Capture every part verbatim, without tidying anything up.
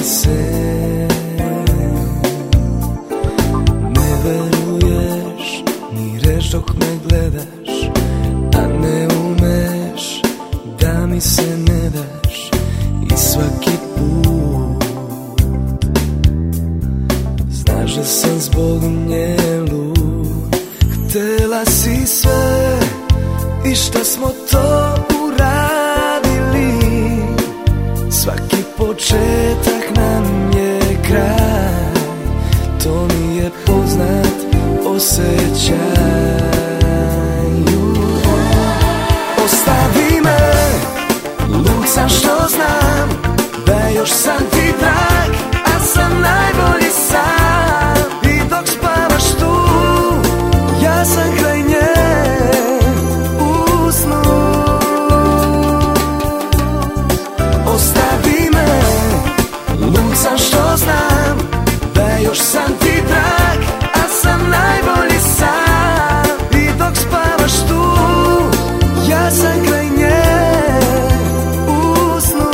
se. Ne veruješ ni reč dok me gledaš, a ne umeš da mi se ne daš. I svaki put znaš da sam zbog nje lud. Htela si sve i šta smo to uradili. Svaki početak nam je kraj, to mi je poznat osjećaj. Ostavi me, lud sam što znam da još sam ti drag, a sam najbolji sam. I dok spavaš tu, ja sam kraj nje u snu. Ostavi me, lud sam što znam da još sam ti drag, a sam najbolji sam. I dok spavaš tu, ja sam kraj nje u snu.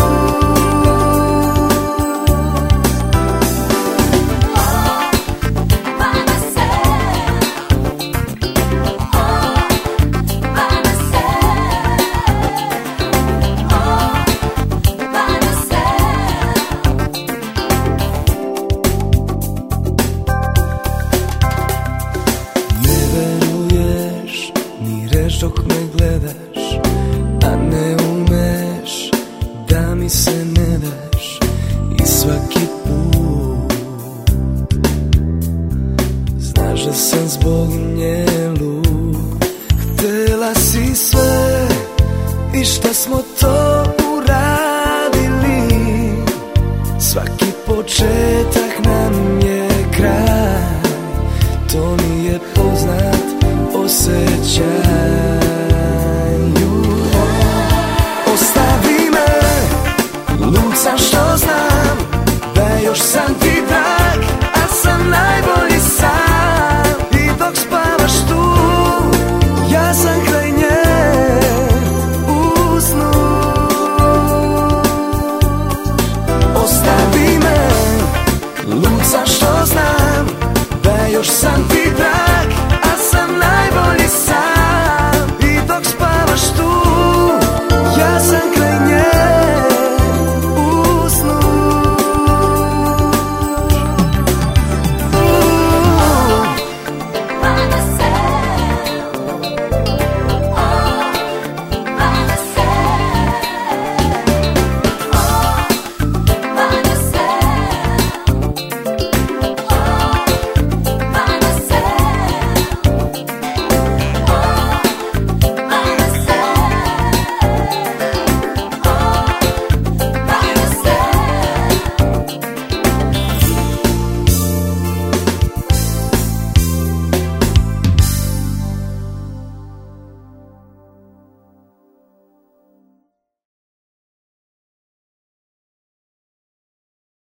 Dok me gledaš, a ne umeš da mi se ne daš. I svaki put znaš da sam zbog nje lud. Htela si sve i šta smo to